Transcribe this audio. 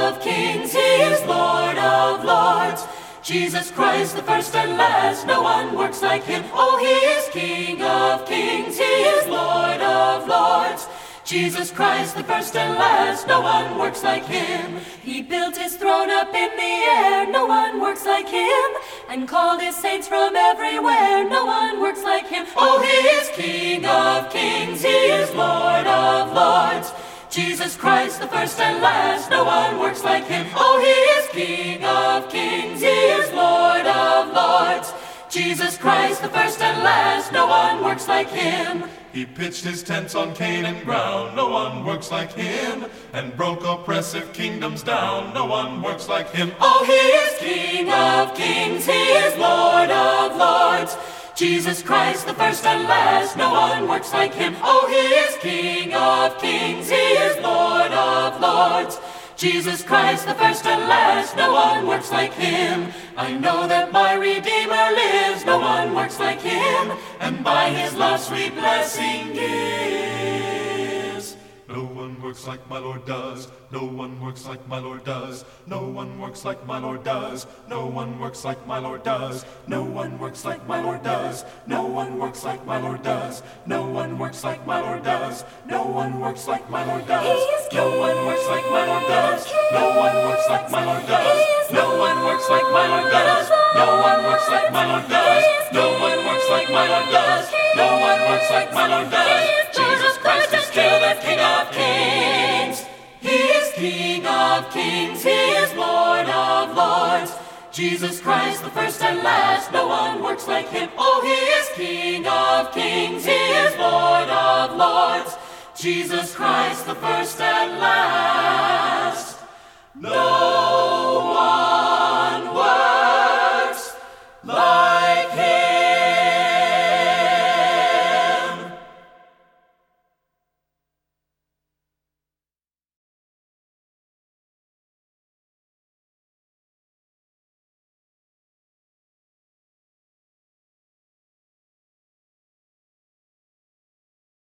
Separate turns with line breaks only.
of kings, he is Lord of lords. Jesus Christ, the first and last, no one works like him. Oh, he is King of kings, he is Lord of lords. Jesus Christ, the first and last, no one works like him. He built his throne up in the air, no one works like him, and called his saints from everywhere, no one works like him. Oh, he is King of kings, he is Lord of lords. Jesus Christ, the first and last, no one works like him. Oh, he is King of kings, he is Lord of lords. Jesus Christ, the first and last, no one works like him.
He pitched his tents on Canaan ground, no one works like him, and broke oppressive kingdoms down, no one works like him.
Oh, he is King of kings, he is Lord of lords. Jesus Christ, the first and last, no one works like him. Oh, he is King of kings, he is Lord of lords. Jesus Christ, the first and last, no one works like him. I know that my Redeemer lives, no one works like him, and by his love sweet blessing gives.
No one works like my Lord does, no one works like my Lord does, no one works like my Lord does, no one works like my Lord does, no one works like my Lord does, no one works like my Lord does, no one works like my Lord does, no one works like my Lord does, no one works like my Lord does, no one works like my Lord does, no one works like my Lord does, no one works like my Lord does, no one works like my Lord does, no one works like my Lord does. Jesus Christ is still the King of kings.
He is King of kings, he is Lord of lords. Jesus Christ, the first and last, no one works like him. Oh, he is King of kings, he is Lord of lords. Jesus Christ, the first and last.